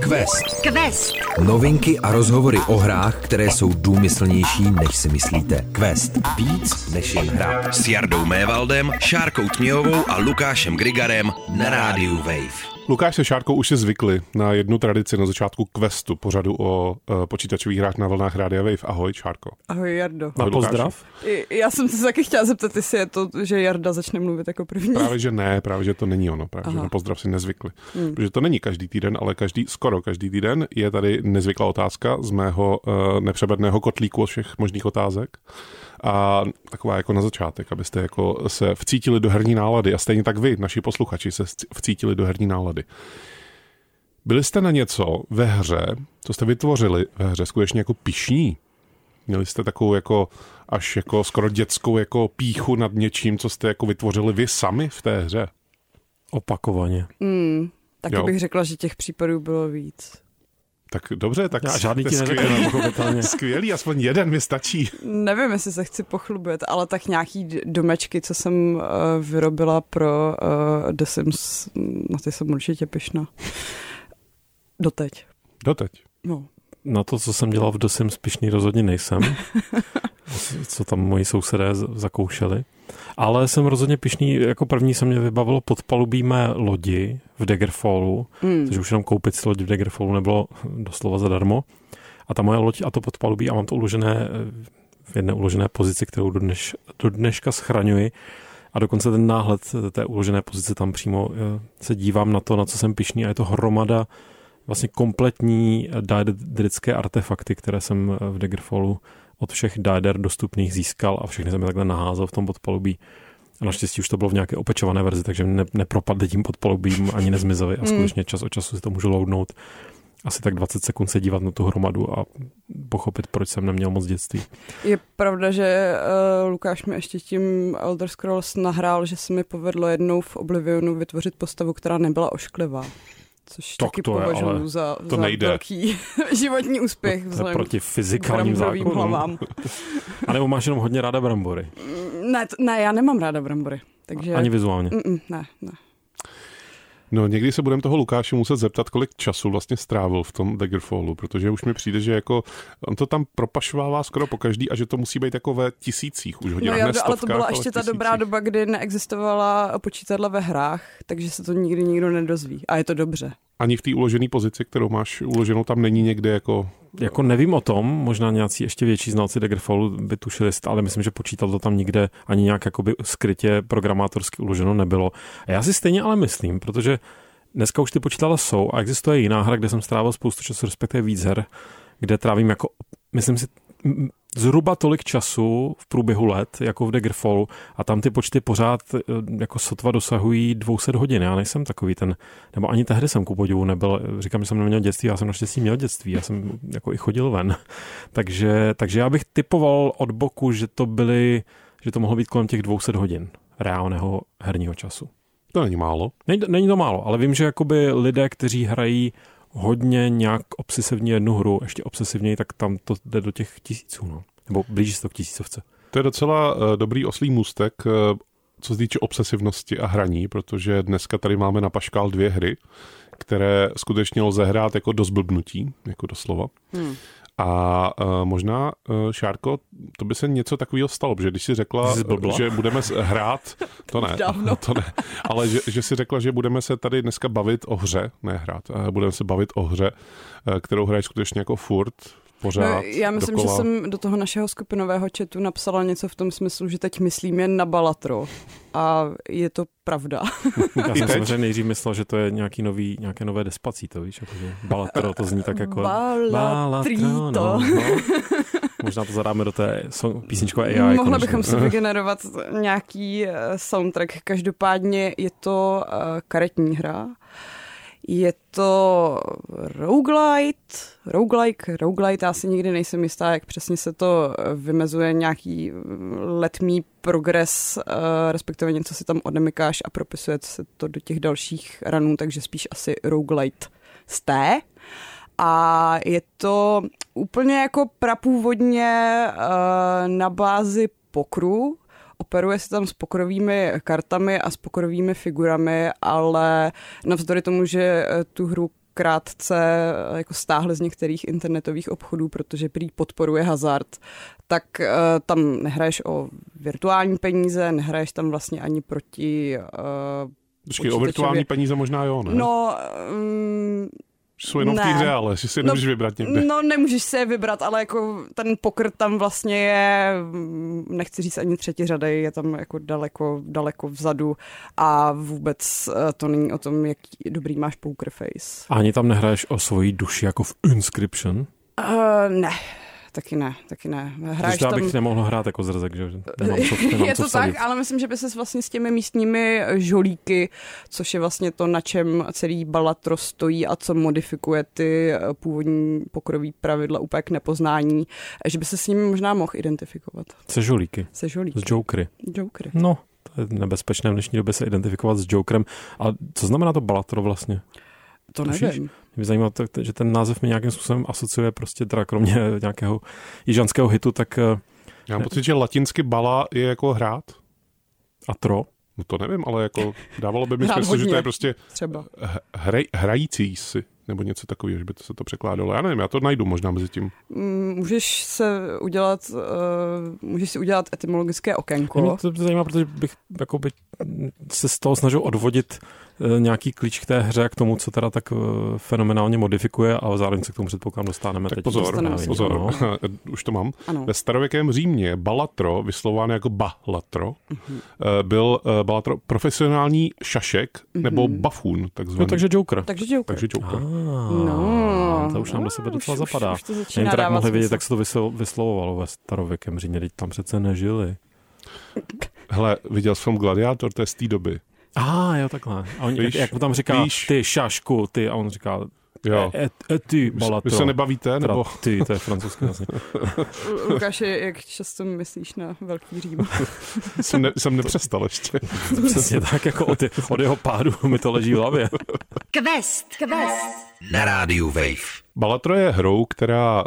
Quest. Novinky a rozhovory o hrách, které jsou důmyslnější, než si myslíte. Quest. Víc než jen hra. S Jardou Mévaldem, Šárkou Tměhovou a Lukášem Grigarem na rádiu Wave. Lukáš se Šárkou už si zvykli na jednu tradici na začátku Questu, pořadu o počítačových hrách na vlnách Rádia Wave. Ahoj, Šárko. Ahoj, Jardo. Ahoj, pozdrav. Já jsem se taky chtěla zeptat, jestli je to, že Jarda začne mluvit jako první. Právě, že to není ono. Že na pozdrav si nezvykli. Protože to není každý týden, ale skoro každý týden je tady nezvyklá otázka z mého nepřebedného kotlíku od všech možných otázek. A taková jako na začátek, abyste jako se vcítili do herní nálady a stejně tak vy, naši posluchači, se vcítili do herní nálady. Byli jste na něco ve hře, co jste vytvořili ve hře, skutečně jako pyšní? Měli jste takovou jako až jako skoro dětskou jako pýchu nad něčím, co jste jako vytvořili vy sami v té hře? Opakovaně. Taky bych řekla, že těch případů bylo víc. Tak dobře, tak žádný ti neřekne. Skvělý, aspoň jeden mi stačí. Nevím, jestli se chci pochlubit, ale tak nějaký domečky, co jsem vyrobila pro The Sims, na ty jsem určitě pyšná. Doteď. No. Na to, co jsem dělal v The Sims, pyšný rozhodně nejsem. Co tam moji sousedé zakoušeli. Ale jsem rozhodně pyšný, jako první se mě vybavilo podpalubí mé lodi v Daggerfallu, takže už jenom koupit si loď v Daggerfallu nebylo doslova zadarmo. A ta moje loď a to podpalubí, a mám to uložené v jedné uložené pozici, kterou do dneška schraňuji. A dokonce ten náhled té uložené pozice tam přímo se dívám na to, na co jsem pyšný, a je to hromada vlastně kompletní daedrické artefakty, které jsem v Daggerfallu od všech daeder dostupných získal a všechny jsem je takhle naházel v tom podpalubí. A naštěstí už to bylo v nějaké opečované verzi, takže nepropadli tím podpalubím ani nezmizeli a skutečně čas od času si to můžu loadnout. Asi tak 20 sekund se dívat na tu hromadu a pochopit, proč jsem neměl moc dětství. Je pravda, že Lukáš mi ještě tím Elder Scrolls nahrál, že se mi povedlo jednou v Oblivionu vytvořit postavu, která nebyla ošklivá. Což tak taky to považuji za velký životní úspěch. To je proti fyzikálním zákonům. A nebo máš jenom hodně ráda brambory? Ne, já nemám ráda brambory. Takže... Ani vizuálně? Ne. No, někdy se budeme toho Lukáše muset zeptat, kolik času vlastně strávil v tom Daggerfallu, protože už mi přijde, že jako on to tam propašovává skoro po každý a že to musí být jako ve tisících už hodin. No, ale to byla ještě ta dobrá doba, kdy neexistovala počítadla ve hrách, takže se to nikdy nikdo nedozví. A je to dobře. Ani v té uložené pozici, kterou máš uloženou, tam není někde jako... Jako nevím o tom, možná nějací ještě větší znalci Daggerfallu by tušili, ale myslím, že počítadlo tam nikde ani nějak jakoby skrytě programátorsky uloženo nebylo. A já si stejně ale myslím, protože dneska už ty počítadla jsou a existuje jiná hra, kde jsem strávil spoustu času, respektive víc her, kde trávím jako, myslím si, zhruba tolik času v průběhu let, jako v Daggerfallu, a tam ty počty pořád jako sotva dosahují 200 hodin. Já nejsem takový ten, nebo ani tehdy jsem ku podivu nebyl, říkám, že jsem neměl dětství, já jsem naštěstí měl dětství, já jsem jako i chodil ven. Takže já bych typoval od boku, že to mohlo být kolem těch 200 hodin reálného herního času. To není málo. Není to málo, ale vím, že jakoby lidé, kteří hrají hodně nějak obsesivně jednu hru, ještě obsesivněji, tak tam to jde do těch 1000, no. Nebo blíží se to k 1000. To je docela dobrý oslý můstek, co se týče obsesivnosti a hraní, protože dneska tady máme na paškál 2 hry, které skutečně lze hrát jako do zblbnutí, jako doslova. A možná, Šárko, to by se něco takového stalo, protože když jsi řekla, že budeme hrát, to ne, ale že jsi řekla, že budeme se tady dneska bavit o hře, ne hrát, budeme se bavit o hře, kterou hraješ skutečně jako furt, pořád, no, já myslím, dokola. že jsem do toho našeho skupinového chatu napsala něco v tom smyslu, že teď myslím jen na Balatro. A je to pravda. Já jsem samozřejmě nejdřív myslel, že to je nějaké nové Despacito, víš? Jakože Balatro, to zní tak jako... Balatrito. No. Možná to zadáme do té písničkové AI. Mohli bychom si vygenerovat nějaký soundtrack. Každopádně je to karetní hra. Je to roguelike, já si nikdy nejsem jistá, jak přesně se to vymezuje, nějaký letmý progres, respektive něco si tam odemykáš a propisuje se to do těch dalších ranů, takže spíš asi roguelite jste. A je to úplně jako prapůvodně na bázi pokru. Operuje se tam s pokorovými kartami a s pokorovými figurami, ale navzdory tomu, že tu hru krátce jako stáhli z některých internetových obchodů, protože prý podporuje hazard, tak tam nehraješ o virtuální peníze, nehraješ tam vlastně ani proti Počkej, o virtuální peníze možná jo, ne? No, jsou jenom v té hře, ale si nemůžeš vybrat někde. No, nemůžeš si je vybrat, ale jako ten poker tam vlastně je, nechci říct ani třetí řady, je tam jako daleko vzadu a vůbec to není o tom, jaký dobrý máš poker face. A ani tam nehraješ o svoji duši jako v Inscription? Ne. Taky ne. Hráš tam... bych nemohl hrát jako zrzek, že? Je to tak, ale myslím, že by ses vlastně s těmi místními žolíky, což je vlastně to, na čem celý Balatro stojí a co modifikuje ty původní pokerový pravidla úplně k nepoznání, že by se s nimi možná mohl identifikovat. Se žolíky? Se žolíky. S jokery. Jokery. No, to je nebezpečné v dnešní době se identifikovat s jokerem. A co znamená to Balatro vlastně? To nevím. Mě zajímá, že ten název mi nějakým způsobem asociuje prostě teda kromě nějakého jižanského hitu, tak... Já mám pocit, že latinsky bala je jako hrát. A tro? No to nevím, ale jako dávalo by mi smysl, že to je prostě třeba hrající si, nebo něco takového, že by se to překládalo. Já nevím, já to najdu možná mezi tím. Můžeš si udělat etymologické okénko. Mě to zajímá, protože bych jakoby se z toho snažil odvodit nějaký klíč k té hře, k tomu, co teda tak fenomenálně modifikuje, a zároveň se k tomu předpokládám dostaneme. Tak teď. Pozor. Už to mám. Ano. Ve starověkém Římě Balatro, vyslovováno jako Balatro, byl Balatro profesionální šašek nebo bafún, takzvaný. No, takže Joker. No, to už nám do sebe docela zapadá. Nevím, tak mohli vědět, jak se to vyslovovalo ve starověkém Římě, teď tam přece nežili. Hele, viděl jsi film Gladiátor, to je z té doby. Jo, takhle. A on, jak mu tam říká, ty šašku, ty, a on říká, ty, Balatro. Vy se nebavíte, nebo? Ty, to je francouzské vlastně. Lukáši, jak často myslíš na Velký Řím? jsem nepřestal ještě. Přesně tak, jako od jeho pádu mi to leží v hlavě. Quest. Na rádiu Wave. Balatro je hrou, která,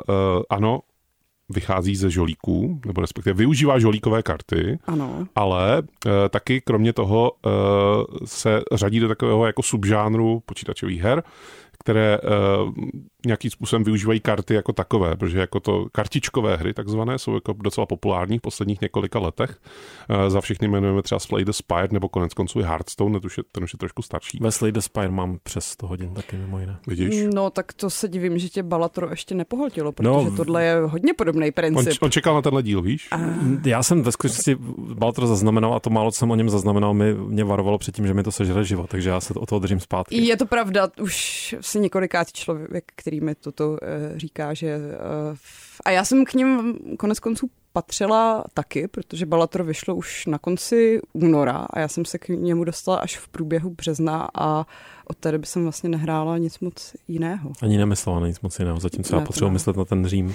vychází ze žolíků, nebo respektive využívá žolíkové karty, ano. Ale taky kromě toho se řadí do takového jako subžánru počítačových her, které nějakým způsobem využívají karty jako takové, protože jako to kartičkové hry takzvané jsou jako docela populární v posledních několika letech. Za všechny jmenujeme třeba Slay the Spire nebo konec konců i Hearthstone, ten už je trošku starší. Ve Slay the Spire mám přes 100 hodin taky mimo jiné. Vidíš? No tak to se divím, že tě Balatro ještě nepohltilo, protože tohle je hodně podobný princip. On čekal na tenhle díl, víš? Já jsem ve skutečnosti Balatro zaznamenal a to málo, co jsem o něm zaznamenal, mě varovalo před tím, že mi to sežere život, takže já se o toho držím zpátky. Je to pravda, už si několikátý člověk, který mi toto říká, že... A já jsem k ním konec konců patřila taky, protože Balatro vyšlo už na konci února a já jsem se k němu dostala až v průběhu března a od té doby jsem vlastně nehrála nic moc jiného. Ani nemyslela na nic moc jiného, zatímco já potřebuji myslet na ten Řím.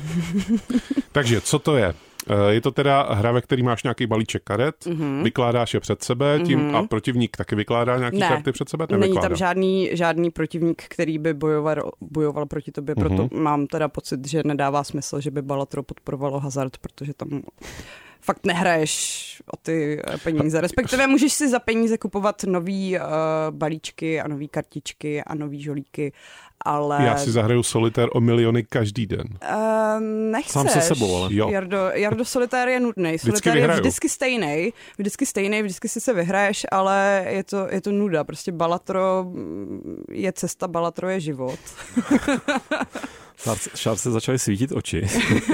Takže co to je? Je to teda hra, ve který máš nějaký balíček karet, vykládáš je před sebe, tím a protivník taky vykládá nějaký karty před sebe? Není tam žádný protivník, který by bojoval proti tobě, proto mám teda pocit, že nedává smysl, že by Balatro podporovalo hazard, protože tam fakt nehraješ o ty peníze. Respektive můžeš si za peníze kupovat nový balíčky a nový kartičky a nový žolíky, ale... Já si zahraju Solitér o miliony každý den. Nechceš. Sám se sebou, ale... Jardo, Solitér je nudnej. Solitér je vždycky stejnej, vždycky si se vyhraješ, ale je to nuda. Prostě Balatro je cesta, Balatro je život. Šár se začaly svítit oči.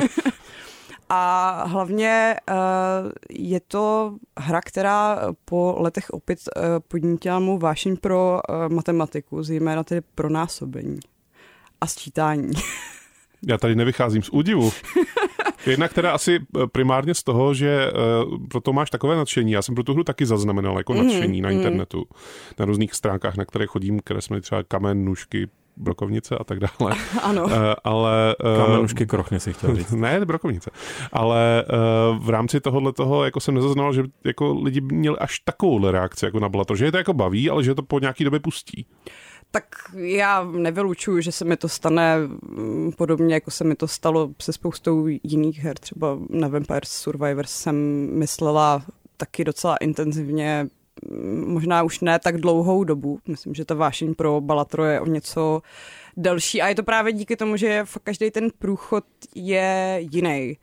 A hlavně je to hra, která po letech opět podnítila mou vášeň pro matematiku, zejména tedy pro násobení a sčítání. Já tady nevycházím z údivu. Jednak teda asi primárně z toho, že proto máš takové nadšení. Já jsem pro tu hru taky zaznamenal jako nadšení na internetu, na různých stránkách, na které chodím, které jsme třeba kamen, nůžky, brokovnice a tak dále. Ano. Ale kamenušky krochny si chtěl říct. Ne, brokovnice. Ale v rámci tohohletoho jako jsem nezaznal, že jako lidi měli až takovouhle reakci jako na Balatro, že je to jako baví, ale že to po nějaký době pustí. Tak já nevylučuju, že se mi to stane podobně, jako se mi to stalo se spoustou jiných her. Třeba na Vampire Survivors jsem myslela taky docela intenzivně možná už ne tak dlouhou dobu. Myslím, že ta vášeň pro Balatro je o něco delší a je to právě díky tomu, že každý ten průchod je jiný.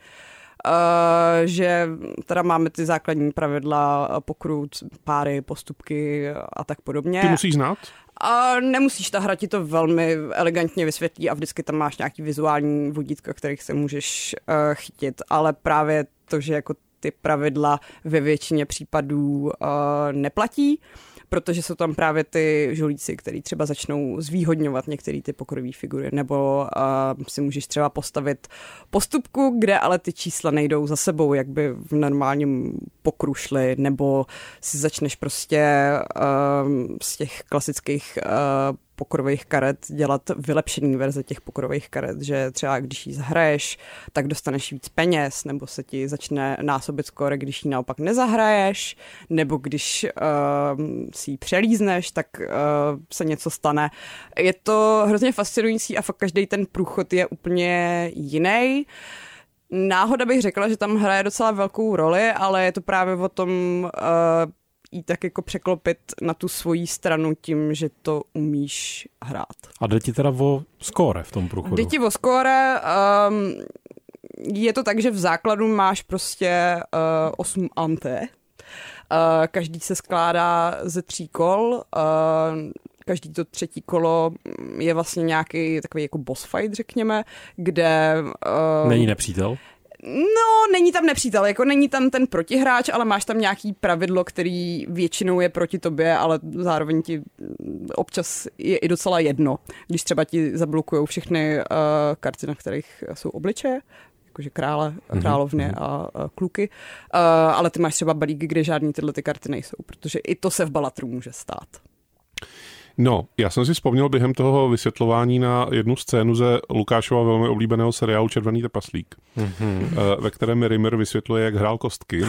Že teda máme ty základní pravidla, pokrut, páry, postupky a tak podobně. Ty musíš znát? A nemusíš, ta hra ti to velmi elegantně vysvětlí a vždycky tam máš nějaký vizuální vodítka, kterých se můžeš chytit, ale právě to, že jako ty pravidla ve většině případů neplatí, protože jsou tam právě ty žolíci, který třeba začnou zvýhodňovat některé ty pokrové figury, nebo si můžeš třeba postavit postupku, kde ale ty čísla nejdou za sebou, jak by v normálním pokru šly, nebo si začneš prostě z těch klasických pokorových karet dělat vylepšený verze těch pokorových karet, že třeba když ji zahraješ, tak dostaneš víc peněz, nebo se ti začne násobit skóre, když ji naopak nezahraješ, nebo když si ji přelízneš, tak se něco stane. Je to hrozně fascinující a fakt každý ten průchod je úplně jiný. Náhoda bych řekla, že tam hraje docela velkou roli, ale je to právě o tom jí tak jako překlopit na tu svoji stranu tím, že to umíš hrát. A jde ti teda o skóre v tom průchodu? Jde ti o skóre, je to tak, že v základu máš prostě 8 ante. Každý se skládá ze 3 kol. Každý to třetí kolo je vlastně nějaký takový jako boss fight, řekněme, kde... Není nepřítel? No, není tam nepřítel, jako není tam ten protihráč, ale máš tam nějaký pravidlo, který většinou je proti tobě, ale zároveň ti občas je i docela jedno, když třeba ti zablokujou všechny karty, na kterých jsou obličeje, jakože krále, královny a kluky, ale ty máš třeba balíky, kde žádný tyhle ty karty nejsou, protože i to se v Balatru může stát. No, já jsem si vzpomněl během toho vysvětlování na jednu scénu ze Lukášova velmi oblíbeného seriálu Červený trpaslík, ve kterém Rimmer vysvětluje, jak hrál kostky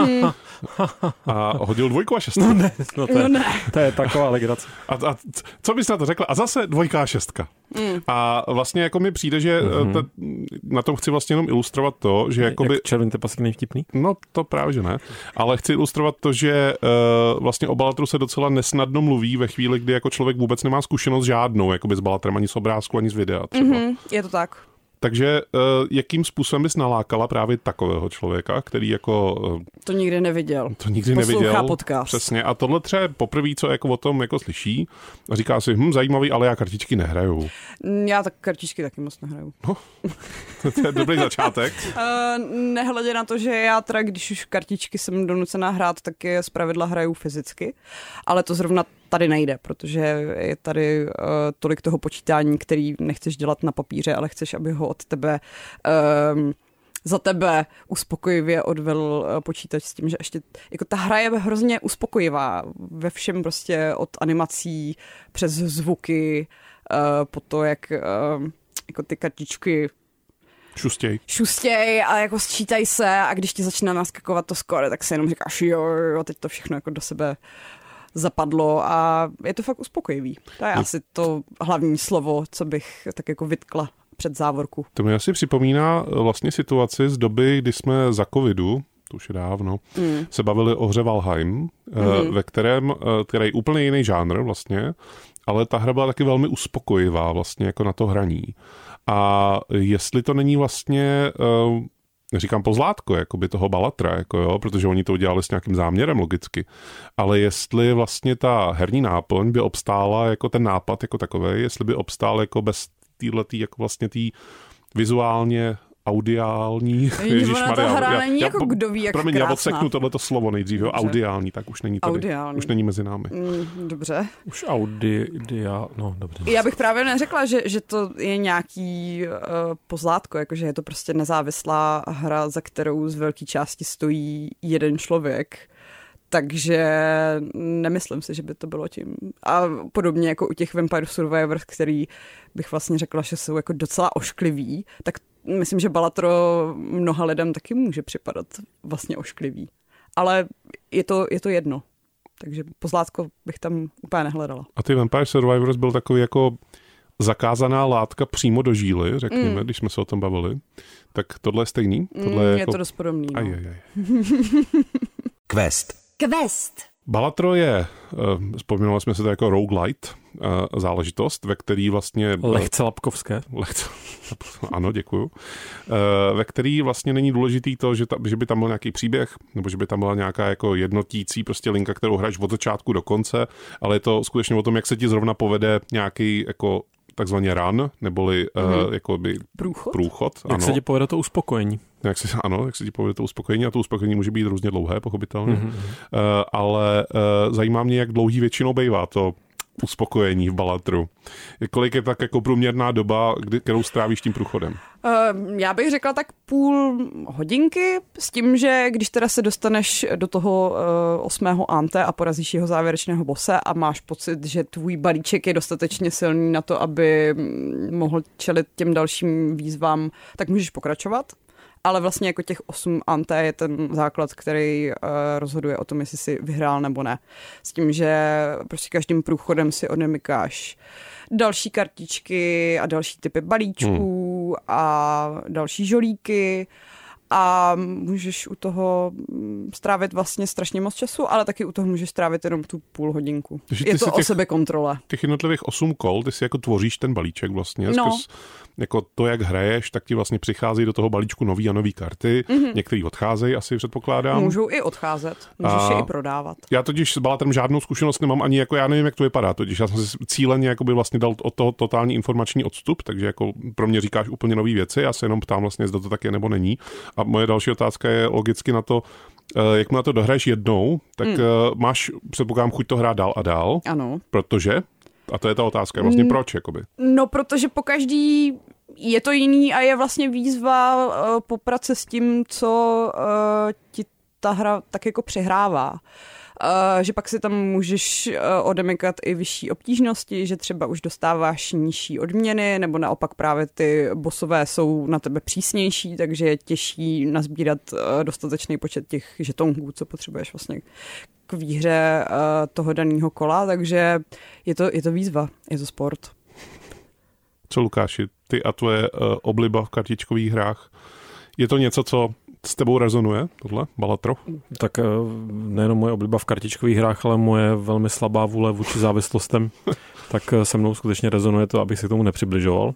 a hodil 2 a 6. To je taková legrace. A co bys na to řekla? A zase 2 a 6. A vlastně jako mi přijde, že na tom chci vlastně jenom ilustrovat to, že jakoby... Jak Červený trpaslík nejvtipný? No to právě, že ne. Ale chci ilustrovat to, že vlastně o Balatru se docela nesnadno mluví ve chvíli, kdy jako člověk vůbec nemá zkušenost žádnou, jakoby s Balatrem, ani z obrázku, ani z videa třeba. Je to tak. Takže jakým způsobem bys nalákala právě takového člověka, který jako... To nikdy neviděl. Poslouchá podcast. Přesně. A tohle třeba poprvé, co jako o tom jako slyší a říká si, zajímavý, ale já kartičky nehraju. Já tak kartičky taky moc nehraju. No, to je dobrý začátek. Nehledě na to, že já teda, když už kartičky jsem donucená hrát, tak je zpravidla hraju fyzicky, ale to zrovna tady nejde, protože je tady tolik toho počítání, který nechceš dělat na papíře, ale chceš, aby ho od tebe za tebe uspokojivě odvedl počítač s tím, že ještě jako ta hra je hrozně uspokojivá ve všem, prostě od animací přes zvuky po to, jak jako ty kartičky šustěj a jako sčítají se a když ti začíná naskakovat to skóre, tak se jenom říkáš jo, teď to všechno jako do sebe zapadlo a je to fakt uspokojivý. To je asi to hlavní slovo, co bych tak jako vytkla před závorku. To mi asi připomíná vlastně situaci z doby, kdy jsme za covidu, to už je dávno, se bavili o hře Valheim, ve kterém, který je úplně jiný žánr vlastně, ale ta hra byla taky velmi uspokojivá vlastně jako na to hraní. A jestli to není vlastně... Říkám pozlátko, jakoby toho Balatra, jako jo, protože oni to udělali s nějakým záměrem logicky. Ale jestli vlastně ta herní náplň by obstála jako ten nápad jako takovej, jestli by obstál jako bez téhletý, jako vlastně tý vizuálně audiální. Ježišmarja, ta hra není jako kdo ví, jak promiň, krásná. Já odseknu tohleto slovo nejdřív, jo, audiální, tak už není tady. Audiální. Už není mezi námi. Dobře. Už no dobře. Já bych právě neřekla, že to je nějaký pozlátko, jakože je to prostě nezávislá hra, za kterou z velké části stojí jeden člověk. Takže nemyslím si, že by to bylo tím. A podobně jako u těch Vampire Survivors, který bych vlastně řekla, že jsou jako docela ošklivý, tak myslím, že Balatro mnoha lidem taky může připadat vlastně ošklivý. Ale je to jedno. Takže pozlátko bych tam úplně nehledala. A ty Vampire Survivors byl takový jako zakázaná látka přímo do žíly, řekněme, když jsme se o tom bavili. Tak tohle je stejný? Tohle je jako... to dost podobný. No. Quest. Balatro je, vzpomínali jsme se to jako roguelite záležitost, ve který vlastně... Lehce lapkovské. Ano, děkuju. Ve který vlastně není důležitý to, že by tam byl nějaký příběh, nebo že by tam byla nějaká jako jednotící prostě linka, kterou hraješ od začátku do konce, ale je to skutečně o tom, jak se ti zrovna povede nějaký jako takzvaně run, neboli jakoby průchod. Jak se ti povede to uspokojení. Jak se ti povede to uspokojení, a to uspokojení může být různě dlouhé, pochopitelně. Ale zajímá mě, jak dlouhý většinou bývá to uspokojení v Balatru. Kolik je tak jako průměrná doba, kterou strávíš tím průchodem? Já bych řekla tak půl hodinky, s tím, že když teda se dostaneš do toho 8. ante a porazíš jeho závěrečného bose a máš pocit, že tvůj balíček je dostatečně silný na to, aby mohl čelit těm dalším výzvám, tak můžeš pokračovat. Ale vlastně jako těch 8 ante je ten základ, který rozhoduje o tom, jestli si vyhrál nebo ne. S tím, že prostě každým průchodem si odemykáš další kartičky a další typy balíčků a další žolíky a můžeš u toho strávit vlastně strašně moc času, ale taky u toho můžeš strávit jenom tu půl hodinku. Je to o sebekontrole. Těch jednotlivých 8 kol, ty si jako tvoříš ten balíček vlastně. Skrz jako to, jak hraješ, tak ti vlastně přichází do toho balíčku nový a nový karty. Některý odcházejí, asi předpokládám. Můžou i odcházet, můžeš je i prodávat. Já totiž s Balatrem žádnou zkušenost nemám, ani jako já nevím, jak to vypadá. Totiž já jsem si cíleně jakoby vlastně dal od toho totální informační odstup, takže jako pro mě říkáš úplně nový věci, já se jenom ptám vlastně, zda to tak je nebo není. A moje další otázka je logicky na to, jak mu na to dohraješ jednou, tak máš, předpokládám, chuť to hrát dál a dál. Ano. Protože? A to je ta otázka, vlastně proč, jakoby? No, protože pokaždý je to jiný a je vlastně výzva poprat se s tím, co ti ta hra tak jako přehrává. Že pak si tam můžeš odemykat i vyšší obtížnosti, že třeba už dostáváš nižší odměny, nebo naopak právě ty bossové jsou na tebe přísnější, takže je těžší nazbírat dostatečný počet těch žetonků, co potřebuješ vlastně k výhře toho daného kola, takže je to výzva, je to sport. Co, Lukáši, ty a tvoje obliba v kartičkových hrách, je to něco, co s tebou rezonuje, tohle, Balatro? Tak nejenom moje obliba v kartičkových hrách, ale moje velmi slabá vůle vůči závislostem, tak se mnou skutečně rezonuje to, abych se k tomu nepřibližoval.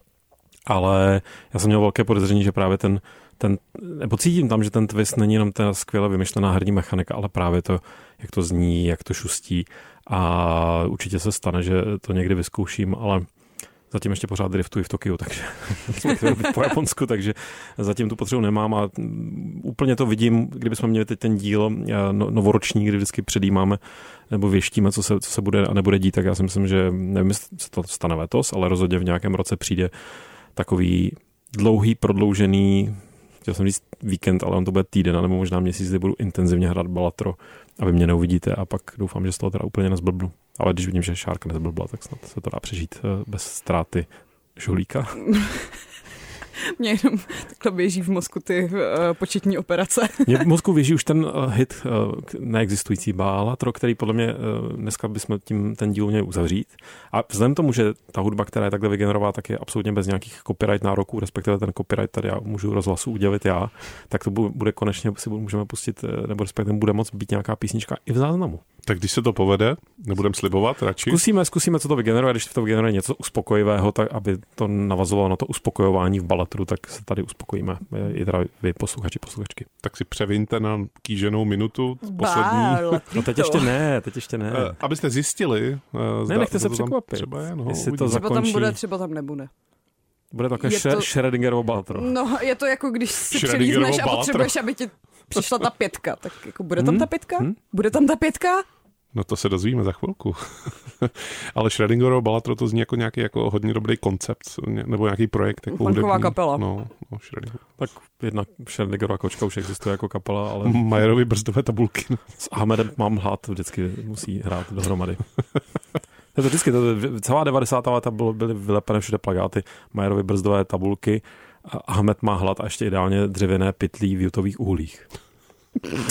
Ale já jsem měl velké podezření, že právě nebo cítím tam, že ten twist není jenom ta skvěle vymyšlená herní mechanika, ale právě to, jak to zní, jak to šustí, a určitě se stane, že to někdy vyzkouším, ale zatím ještě pořád driftuji v Tokiu, takže jsme chtěli být po Japonsku, takže zatím tu potřebu nemám a úplně to vidím, kdybychom měli teď ten díl novoroční, kdy vždycky předjímáme nebo věštíme, co se bude a nebude dít, tak já si myslím, že nevím, jestli se to stane letos, ale rozhodně v nějakém roce přijde takový dlouhý, prodloužený, chtěl jsem říct víkend, ale on to bude týden, nebo možná měsíc, kdy budu intenzivně hrát Balatro a vy mě neuvidíte a pak doufám, že z toho teda úplně nezblbnu. Ale když vidím, že Šárka nezblbla, tak snad se to dá přežít bez ztráty žolíka. Mě jenom takhle běží v mozku ty početní operace. Mě v mozku běží už ten hit neexistující Balatro, který podle mě dneska bychom ten díl měli uzavřít. A vzhledem tomu, že ta hudba, která je takhle vygenerová, tak je absolutně bez nějakých copyright nároků, respektive ten copyright tady já můžu rozhlasu udělit já, tak to bude konečně, si můžeme pustit, nebo respektive bude moc být nějaká písnička i v záznamu. Tak když se to povede, nebudem slibovat radši. Zkusíme, co to vygeneruje, když to vygeneruje něco uspokojivého, tak aby to navazovalo na to uspokojování v Balatru, tak se tady uspokojíme. I teda vy posluchačky. Tak si převiňte na kýženou minutu poslední. No teď ještě ne. Abyste zjistili. Nechte se překvapit. Třeba tam bude, třeba tam nebude. Bude to takové Schrödingerovo Balatro. No, je to jako když si přelízneš a potřebuješ, aby ti přišla ta 5. Tak jako bude tam ta 5? Bude tam ta 5? No to se dozvíme za chvilku. Ale Schrödingerovo Balatro to zní jako nějaký jako hodně dobrý koncept, nebo nějaký projekt. Jako punková kapela. No, tak jedna Schrödingerova kočka už existuje jako kapela, ale... Majerovy brzdové tabulky. S Ahmedem mám hlad, vždycky musí hrát dohromady. To vždycky, celá 90. léta byly vylepené všude plakáty, Majerovy brzdové tabulky, Ahmed má hlad a ještě ideálně dřevěné pytlí v jutových uhlích.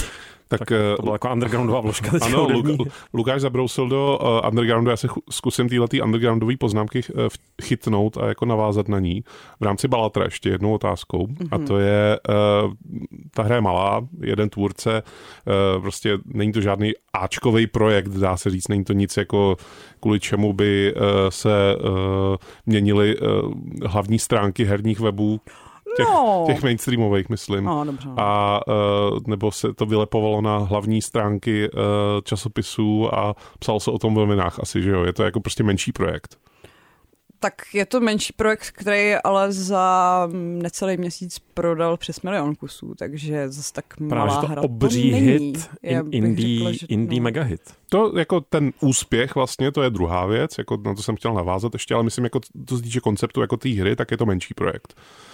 Tak to byla jako undergroundová vložka. Ano, Lukáš zabrousil do undergroundu, já se zkusím týhletý undergroundový poznámky chytnout a jako navázat na ní. V rámci Balatra ještě jednou otázkou a to je, ta hra je malá, jeden tvůrce, prostě není to žádný áčkový projekt, dá se říct, není to nic jako kvůli čemu by se měnily hlavní stránky herních webů, těch mainstreamových, myslím. No, dobře. A nebo se to vylepovalo na hlavní stránky časopisů a psalo se o tom v novinách asi, že jo? Je to jako prostě menší projekt. Tak je to menší projekt, který ale za necelý měsíc prodal přes 1 milion kusů, takže zase tak malá hra. Obří hit, indie mega hit. To jako ten úspěch vlastně, to je druhá věc, jako na to jsem chtěl navázat ještě, ale myslím, jako to se týče konceptu jako té hry, tak je to menší projekt.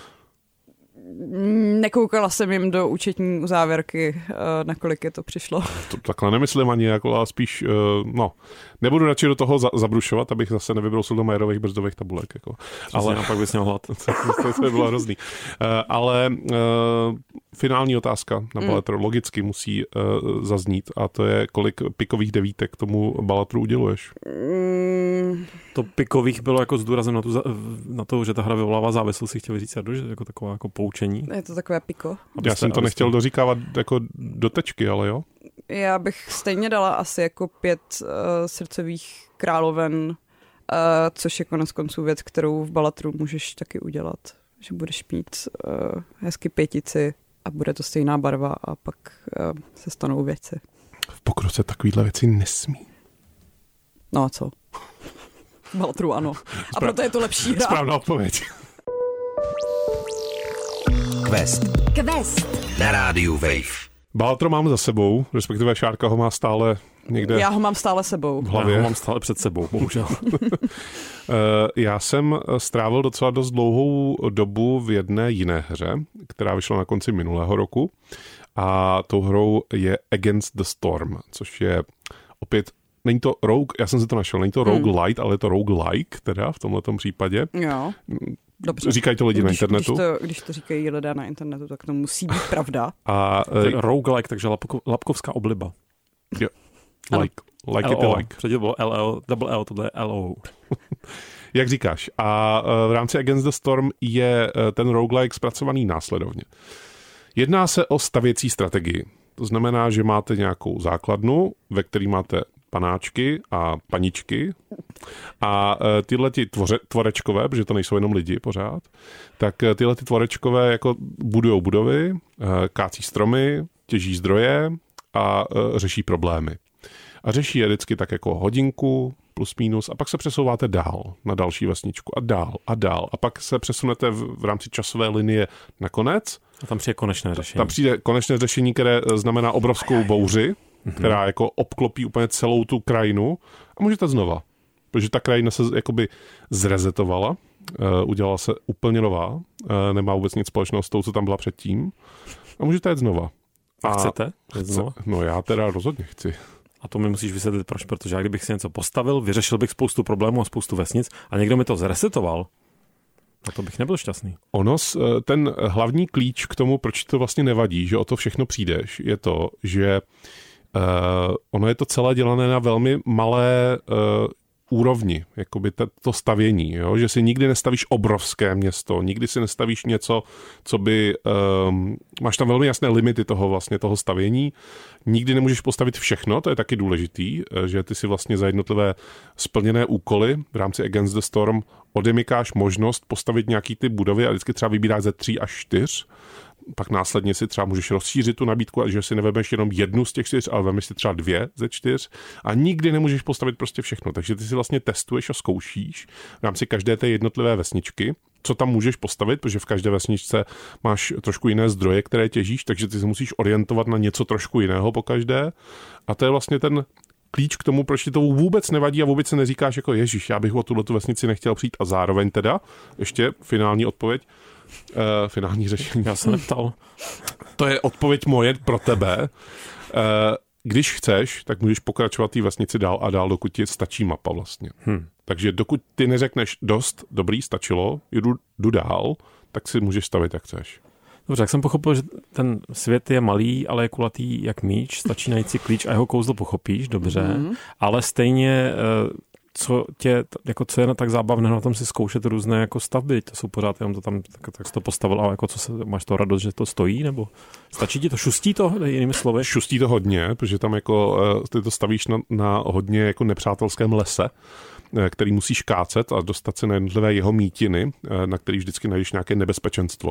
Nekoukala jsem jim do účetní uzávěrky, nakolik je to přišlo. To takhle nemyslím ani, jako, ale spíš, nebudu radši do toho zabrušovat, abych zase nevybrousil do Majerových brzdových tabulek. Jako. Ale pak bys měl hlad. To by bylo hrozný. Ale finální otázka na Balatru logicky musí zaznít a to je, kolik pikových devítek tomu Balatru uděluješ? To pikových bylo jako s důrazem na to, že ta hra vyvolává závislost, si chtěl říct, že jako taková jako poučení. Je to takové piko. Já jsem to nechtěl doříkávat jako do tečky, ale jo. Já bych stejně dala asi jako 5 srdcových královen, což je konec konců věc, kterou v Balatru můžeš taky udělat. Že budeš mít hezky 5 a bude to stejná barva a pak se stanou věci. V pokroce takovýhle věci nesmí. No a co? V Balatru ano. A proto je to lepší hra. Správná odpověď. Quest na rádiu Wave. Balatro mám za sebou, respektive Šárka ho má stále někde. Já ho mám stále sebou. V hlavě. Já ho mám stále před sebou, bohužel. Já jsem strávil docela dost dlouhou dobu v jedné jiné hře, která vyšla na konci minulého roku a tou hrou je Against the Storm, což je opět, není to rogue, já jsem si to našel, není to roguelite, ale je to roguelike, teda v tomhletom případě. Jo. Dobře. Říkají to lidi na internetu. Když to říkají lidé na internetu, tak to musí být pravda. A roguelike, takže lapkovská obliba. Jo. Like it like. Předtím bylo LL, double L, tohle je LO. Jak říkáš. A v rámci Against the Storm je ten roguelike zpracovaný následovně. Jedná se o stavěcí strategii. To znamená, že máte nějakou základnu, ve které máte panáčky a paničky a tyhle ty tvorečkové, protože to nejsou jenom lidi pořád, tak tyhle ty tvorečkové jako budujou budovy, kácí stromy, těží zdroje a řeší problémy. A řeší je vždycky tak jako hodinku, plus minus, a pak se přesouváte dál na další vesničku a dál a dál. A pak se přesunete v rámci časové linie na konec. A tam přijde konečné řešení. Tam přijde konečné řešení, které znamená obrovskou bouři, která jako obklopí úplně celou tu krajinu a můžete znova. Protože ta krajina se jakoby zrezetovala, udělala se úplně nová, nemá vůbec nic společného s tou, co tam byla předtím a můžete jít znova. A chcete? No já teda rozhodně chci. A to mi musíš vysvětlit proč, protože já kdybych si něco postavil, vyřešil bych spoustu problémů a spoustu vesnic a někdo mi to zresetoval, a to bych nebyl šťastný. Ten hlavní klíč k tomu, proč to vlastně nevadí, že o to všechno přijdeš, je to, že ono je to celé dělané na velmi malé úrovni, jakoby to stavění, jo? Že si nikdy nestavíš obrovské město, nikdy si nestavíš něco, co by, máš tam velmi jasné limity toho stavění, nikdy nemůžeš postavit všechno, to je taky důležitý, že ty si vlastně za jednotlivé splněné úkoly v rámci Against the Storm odemykáš možnost postavit nějaký ty budovy a vždycky třeba vybíráš ze 3 až 4, pak následně si třeba můžeš rozšířit tu nabídku a že si nevemeš jenom jednu z těch 4, ale vemeš si třeba 2 ze 4 a nikdy nemůžeš postavit prostě všechno. Takže ty si vlastně testuješ a zkoušíš v rámci každé té jednotlivé vesničky, co tam můžeš postavit, protože v každé vesničce máš trošku jiné zdroje, které těžíš, takže ty se musíš orientovat na něco trošku jiného po každé. A to je vlastně ten klíč k tomu, proč ti to vůbec nevadí a vůbec se neříkáš jako ježiš, já bych o tuhletu vesnici nechtěl přijít a zároveň teda, ještě finální odpověď, finální řešení. Já se neptal. To je odpověď moje pro tebe. Když chceš, tak můžeš pokračovat té vesnici dál a dál, dokud ti stačí mapa vlastně. Takže dokud ty neřekneš dost, dobrý, stačilo, jdu dál, tak si můžeš stavit, jak chceš. Dobře, jak jsem pochopil, že ten svět je malý, ale je kulatý jak míč, stačí najít si klíč a jeho kouzlo pochopíš, dobře, ale stejně co je tak zábavné na tom si zkoušet různé jako stavby, to jsou pořád jenom to tam, tak jsi to postavil a jako máš to radost, že to stojí, nebo stačí ti to, šustí to, jinými slovy? Šustí to hodně, protože tam jako ty to stavíš na hodně jako nepřátelském lese, který musíš kácet a dostat se na jednotlivé jeho mítiny, na který vždycky najdeš nějaké nebezpečenstvo.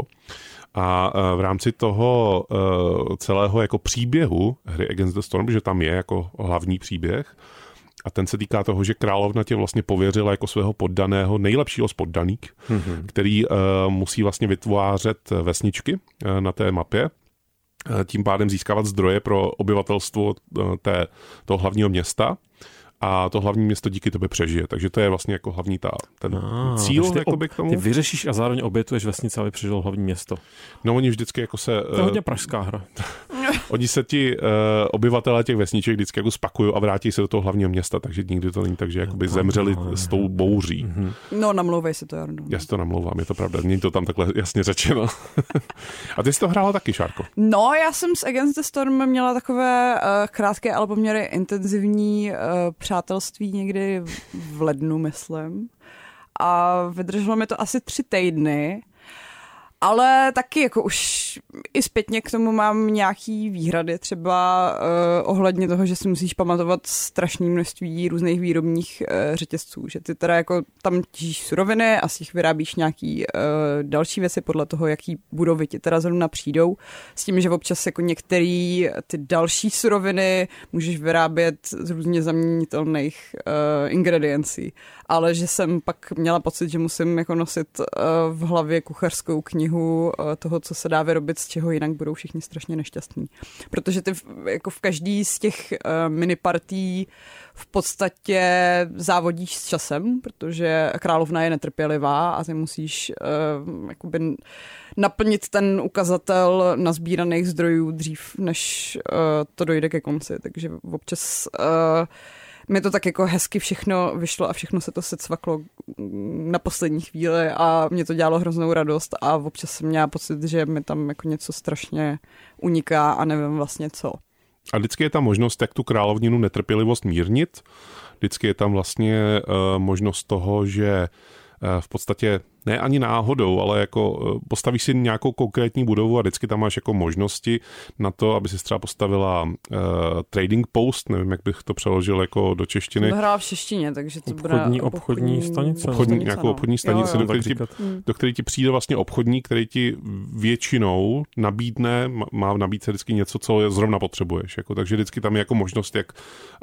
A v rámci toho celého jako příběhu hry Against the Storm, že tam je jako hlavní příběh, a ten se týká toho, že královna tě vlastně pověřila jako svého poddaného, nejlepšího z poddaných, který musí vlastně vytvářet vesničky na té mapě, tím pádem získávat zdroje pro obyvatelstvo toho hlavního města. A to hlavní město díky tobě přežije. Takže to je vlastně jako hlavní ten cíl k tomu. Ty vyřešíš a zároveň obětuješ vesnice, aby přežil hlavní město. No oni vždycky jako se... To je hodně pražská hra. Oni se ti obyvatelé těch vesniček vždycky jako spakují a vrátí se do toho hlavního města, takže nikdy to není tak, že jakoby zemřeli s tou bouří. No, namlouvej si to, Jarno. Já si to namlouvám, je to pravda. Není to tam takhle jasně řečeno. A ty jsi to hrála taky, Šárko? No, já jsem s Against the Storm měla takové krátké, ale poměrně intenzivní přátelství někdy v lednu, myslím. A vydrželo mi to asi 3 týdny. Ale taky jako už i zpětně k tomu mám nějaký výhrady, třeba ohledně toho, že si musíš pamatovat strašné množství různých výrobních řetězců, že ty teda jako tam těžíš suroviny a z těch vyrábíš nějaký další věci podle toho, jaký budovy ti teda zrovna přijdou, s tím, že občas jako některé ty další suroviny můžeš vyrábět z různě zaměnitelných ingrediencí, ale že jsem pak měla pocit, že musím jako nosit v hlavě kuchařskou knihu toho, co se dá vyrobit, z čeho jinak budou všichni strašně nešťastní. Protože ty jako v každý z těch minipartí v podstatě závodíš s časem, protože královna je netrpělivá a ty musíš jakoby naplnit ten ukazatel nazbíraných zdrojů dřív, než to dojde ke konci. Takže občas mi to tak jako hezky všechno vyšlo a všechno se to secvaklo na poslední chvíli a mě to dělalo hroznou radost a občas jsem měla pocit, že mi tam jako něco strašně uniká a nevím vlastně co. A vždycky je tam možnost, jak tu královninu netrpělivost mírnit. Vždycky je tam vlastně možnost toho, že v podstatě ne ani náhodou, ale jako postavíš si nějakou konkrétní budovu a vždycky tam máš jako možnosti na to, aby si třeba postavila trading post, nevím, jak bych to přeložil jako do češtiny. To hrála v češtině, takže to bude obchodní stanice. Nějakou obchodní stanici, do které ti přijde vlastně obchodník, který ti většinou nabídne, má v nabídce vždycky něco, co zrovna potřebuješ. Jako, takže vždycky tam je jako možnost, jak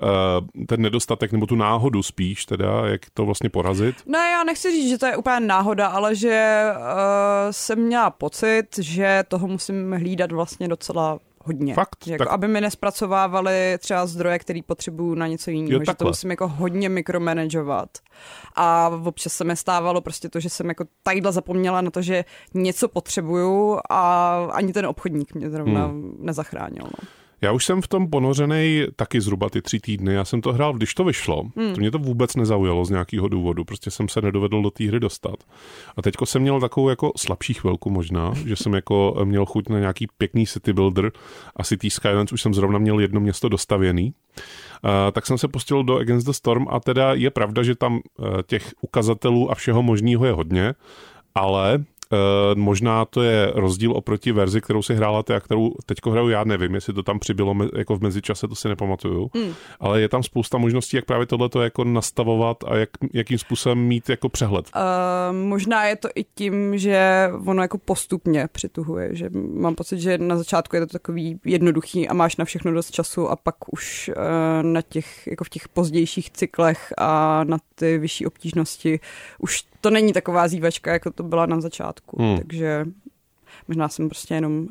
ten nedostatek, nebo tu náhodu spíš, teda, jak to vlastně porazit. No já nechci říct, že to je úplně náhoda, ale že jsem měla pocit, že toho musím hlídat vlastně docela hodně. Fakt? Jako, aby mi nespracovávali třeba zdroje, který potřebuju na něco jiného, že to musím jako hodně mikromanagovat. A občas se mi stávalo prostě to, že jsem jako tadyhle zapomněla na to, že něco potřebuju a ani ten obchodník mě zrovna nezachránil. No. Já už jsem v tom ponořenej taky zhruba ty 3 týdny. Já jsem to hrál, když to vyšlo. To mě to vůbec nezaujalo z nějakého důvodu. Prostě jsem se nedovedl do té hry dostat. A teďko jsem měl takovou jako slabší chvilku možná, že jsem jako měl chuť na nějaký pěkný city builder a City Skylines už jsem zrovna měl jedno město dostavěný. Tak jsem se pustil do Against the Storm a teda je pravda, že tam těch ukazatelů a všeho možného je hodně, ale možná to je rozdíl oproti verzi, kterou si hrála ty a kterou teďko hraju já, nevím, jestli to tam přibylo jako v mezičase, to si nepamatuju, ale je tam spousta možností, jak právě tohleto jako nastavovat a jakým způsobem mít jako přehled. Možná je to i tím, že ono jako postupně přituhuje, že mám pocit, že na začátku je to takový jednoduchý a máš na všechno dost času a pak už na těch, jako v těch pozdějších cyklech a na ty vyšší obtížnosti už to není taková zývačka, jako to byla na začátku, takže možná jsem prostě jenom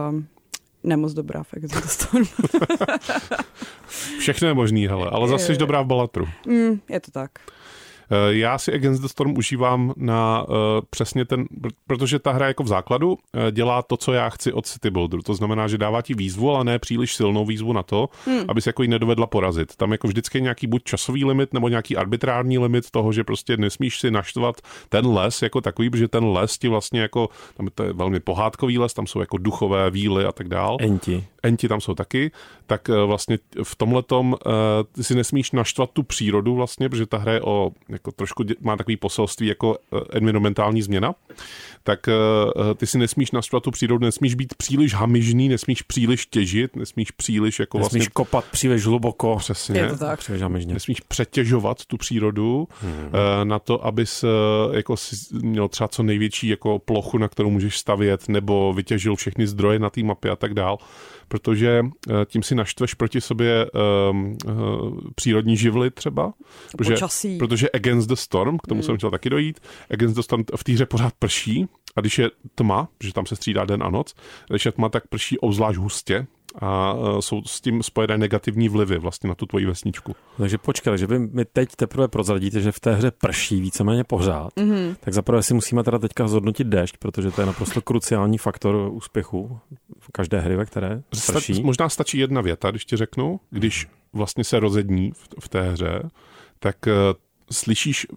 nemoc dobrá v Against the Storm. Všechno je možný, hele, ale zase jsi dobrá v Ballatru. Je to tak. Já si Against the Storm užívám na přesně protože ta hra jako v základu dělá to, co já chci od City Builderu. To znamená, že dává ti výzvu, ale ne příliš silnou výzvu na to, aby se jako ji nedovedla porazit. Tam jako vždycky nějaký buď časový limit, nebo nějaký arbitrární limit toho, že prostě nesmíš si naštvat ten les jako takový, protože ten les ti vlastně jako, tam to je velmi pohádkový les, tam jsou jako duchové víly a tak dál. Enti tam jsou taky, tak vlastně v tomhletom ty si nesmíš naštvat tu přírodu vlastně, protože ta hra je jako trošku má takový poselství jako environmentální změna, tak ty si nesmíš naštvat tu přírodu, nesmíš být příliš hamižný, nesmíš příliš těžit, nesmíš příliš jako nesmíš vlastně kopat příliš hluboko. Přesně. Je to tak. Příliš hamižně. Nesmíš přetěžovat tu přírodu na to, abys jako měl třeba co největší jako plochu, na kterou můžeš stavět, nebo vytěžil všechny zdroje na té mapě a tak dál. Protože tím si naštveš proti sobě přírodní živly třeba. Protože Against the Storm, k tomu jsem chtěl taky dojít, Against the Storm v té hře pořád prší a když je tma, že tam se střídá den a noc, když je tma, tak prší obzvlášť hustě a jsou s tím spojené negativní vlivy vlastně na tu tvoji vesničku. Takže počkej, že vy mi teď teprve prozradíte, že v té hře prší víceméně pořád, tak zaprvé si musíme teda teďka zhodnotit déšť, protože to je naprosto kruciální faktor úspěchu v každé hry, ve které prší. Možná stačí jedna věta, když ti řeknu, když vlastně se rozední v té hře, tak slyšíš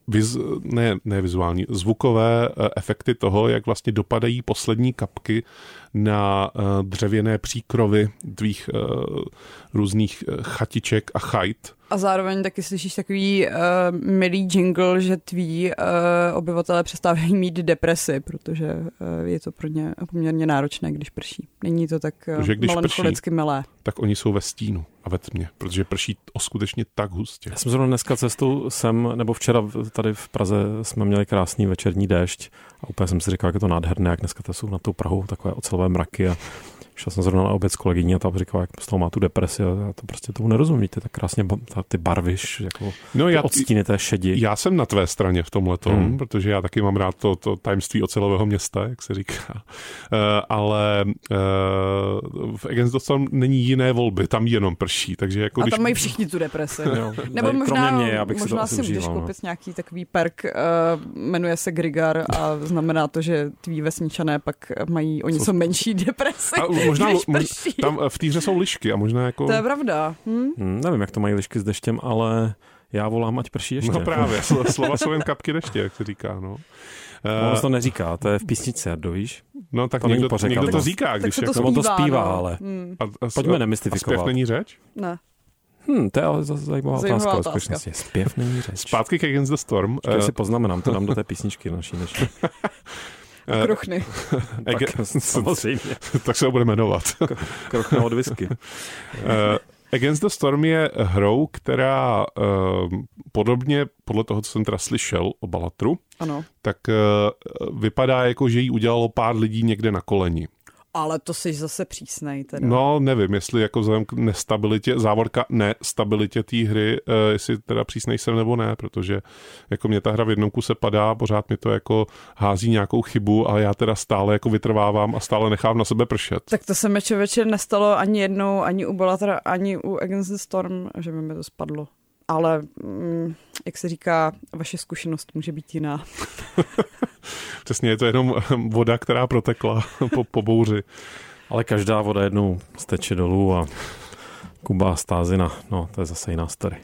ne vizuální, zvukové efekty toho, jak vlastně dopadají poslední kapky na dřevěné příkrovy tvých různých chatiček a chajt. A zároveň taky slyšíš takový milý jingle, že tví obyvatelé přestávají mít depresi, protože je to pro ně poměrně náročné, když prší. Není to tak melancholicky milé. Tak oni jsou ve stínu a ve tmě, protože prší skutečně tak hustě. Já jsem zrovna dneska cestou nebo včera tady v Praze jsme měli krásný večerní déšť a úplně jsem si říkal, jak je to nádherné, jak dneska to jsou nad tou Prahou takové ocelové mraky a šel jsem zrovna na oběd s kolegyní a tam říkal, jak z toho má tu depresi a to prostě tomu nerozumíte, tak krásně ty barvy, jako odstíny té šedi. Já jsem na tvé straně v tomhletom, protože já taky mám rád to tajemství ocelového města, jak se říká. Ale v Against the Storm není jiné volby, tam jenom prší, takže jako a tam mají všichni tu depresi. Nebo možná si můžeš koupit nějaký takový perk, jmenuje se Grigar a znamená to, že tví vesničané pak mají o něco menší depresi. Možná tam v té hře jsou lišky a možná jako... To je pravda. Nevím, jak to mají lišky s deštěm, ale já volám, ať prší ještě. No právě, slova jsou jen kapky deště, jak se říká, no. On to neříká, to je v písničce, Jardo, víš? No tak někdo to říká, když jako... On to zpívá, ale pojďme nemystifikovat. Zpěv není řeč? Ne. To je ale zajímavá otázka. Zpěv není řeč. Zpátky k Against the Storm. Když si poznamenám, to dám do té písničky naší dnešní. Kruchny. Samozřejmě. Tak se ho bude jmenovat. Kruchny od whisky. Against the Storm je hrou, která podobně, podle toho, co jsem teda slyšel o Balatru, tak vypadá jako, že ji udělalo pár lidí někde na koleni. Ale to jsi zase přísnej teda. No, nevím, jestli jako vzhledem k nestabilitě té hry, jestli teda přísnej jsem nebo ne, protože jako mě ta hra v jednom kuse padá, pořád mi to jako hází nějakou chybu a já teda stále jako vytrvávám a stále nechám na sebe pršet. Tak to se mi člověče nestalo ani jednou, ani u Ballatra, ani u Against the Storm, že by mi to spadlo. Ale, jak se říká, vaše zkušenost může být jiná. Přesně, je to jenom voda, která protekla po bouři. Ale každá voda jednou steče dolů a Kuba stázina. No, to je zase jiná story.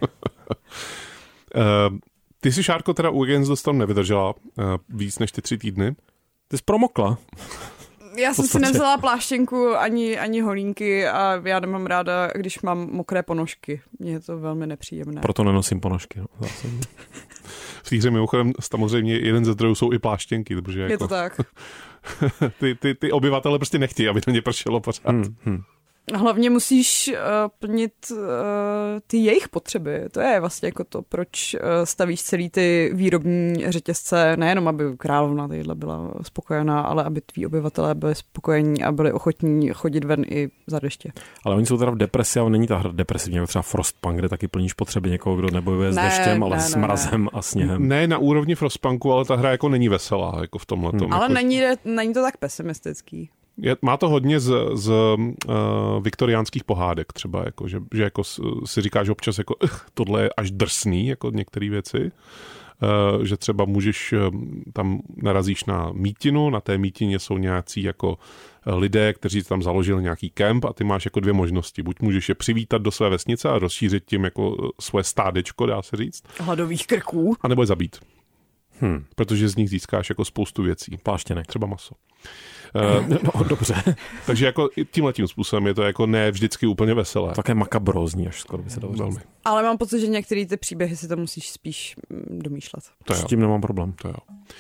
Ty jsi, Šárko, teda u Against the Storm nevydržela víc než ty 3 týdny. Ty jsi promokla. Já jsem si nevzala pláštěnku ani holínky a já nemám ráda, když mám mokré ponožky. Mně je to velmi nepříjemné. Proto nenosím ponožky. No, v té hře mimochodem samozřejmě jeden ze zdrojů jsou i pláštěnky. Protože jako, je to tak. ty obyvatele prostě nechtějí, aby to ně pršelo pořád. Hlavně musíš plnit ty jejich potřeby. To je vlastně jako to, proč stavíš celý ty výrobní řetězce, nejenom aby královna tadyhle byla spokojená, ale aby tví obyvatelé byli spokojení a byli ochotní chodit ven i za deště. Ale oni jsou teda v depresi, ale není ta hra depresivní, jako třeba Frostpunk, kde taky plníš potřeby někoho, kdo nebojuje s deštěm, ale s mrazem a sněhem. Ne na úrovni Frostpunku, ale ta hra jako není veselá, jako v tomhletom. Ale jako... není to tak pesimistický. Má to hodně z viktoriánských pohádek třeba, jako, že jako si říká, že občas jako, tohle je až drsný, jako některé věci, že třeba tam narazíš na mítinu, na té mítině jsou nějací jako lidé, kteří tam založili nějaký kemp a ty máš jako dvě možnosti. Buď můžeš je přivítat do své vesnice a rozšířit tím jako svoje stádečko, dá se říct. Hladových krků. A nebo je zabít. Protože z nich získáš jako spoustu věcí. Pláštěnek. Třeba maso. No, dobře. Takže jako tímhletím způsobem je to jako ne vždycky úplně veselé. Také makabrózní, až skoro by se dalo říct. Ale mám pocit, že některé ty příběhy si to musíš spíš domýšlet. S tím nemám problém. To jo.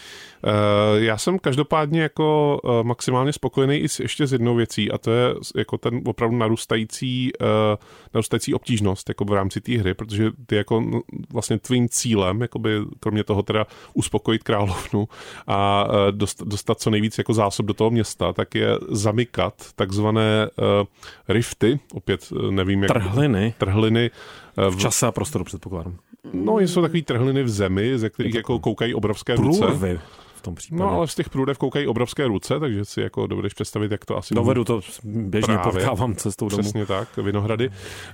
Já jsem každopádně jako maximálně spokojený i ještě s jednou věcí a to je jako ten opravdu narůstající obtížnost jako v rámci té hry, protože ty jako vlastně tvým cílem, jakoby kromě toho teda uspokojit královnu a dostat co nejvíc jako zásob do toho města, tak je zamykat takzvané rifty, opět nevím jak... Trhliny. V čase a prostoru předpokládám. No, jsou takový trhliny v zemi, ze kterých jako koukají obrovské ruce. Průrvy v tom případě. No, ale z těch průdev koukají obrovské ruce, takže si jako dovedeš představit, jak to asi... Dovedu to, běžně potkávám cestou domů. Přesně tak, Vinohrady.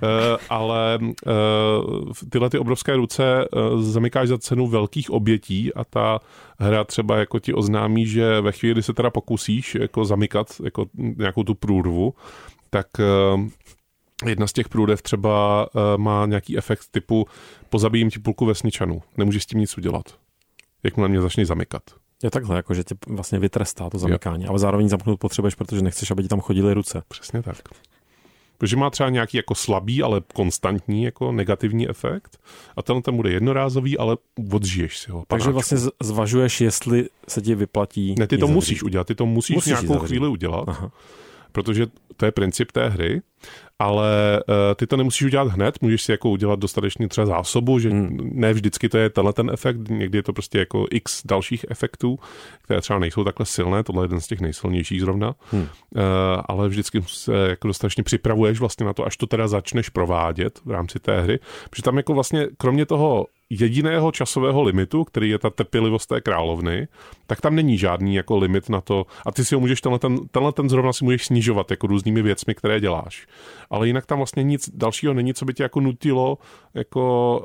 Ale tyhle ty obrovské ruce zamykáš za cenu velkých obětí a ta hra třeba jako ti oznámí, že ve chvíli, kdy se teda pokusíš jako zamykat jako nějakou tu průrvu, tak... Jedna z těch průdev třeba má nějaký efekt typu pozabijím ti půlku vesničanů. Nemůžeš s tím nic udělat. Jakmile mě začneš zamykat. Je takhle, jako že tě vlastně vytrestá to zamykání, ale zároveň zamknout potřebuješ, protože nechceš, aby ti tam chodily ruce. Přesně tak. Protože má třeba nějaký jako slabý, ale konstantní jako negativní efekt a ten bude jednorázový, ale odžiješ si ho. Takže panáčku. vlastně zvažuješ, jestli se ti vyplatí... Ne, ty to musíš udělat, ty to musíš nějakou chvíli udělat. Aha. Protože to je princip té hry, ale ty to nemusíš udělat hned, můžeš si jako udělat dostatečně třeba zásobu, že ne vždycky to je tenhle ten efekt, někdy je to prostě jako x dalších efektů, které třeba nejsou takhle silné, tohle je jeden z těch nejsilnějších zrovna, ale vždycky se jako dostatečně připravuješ vlastně na to, až to teda začneš provádět v rámci té hry, protože tam jako vlastně kromě toho jediného časového limitu, který je ta trpělivost té královny, tak tam není žádný jako limit na to a ty si ho můžeš, tenhle ten zrovna si můžeš snižovat jako různými věcmi, které děláš. Ale jinak tam vlastně nic dalšího není, co by tě jako nutilo jako...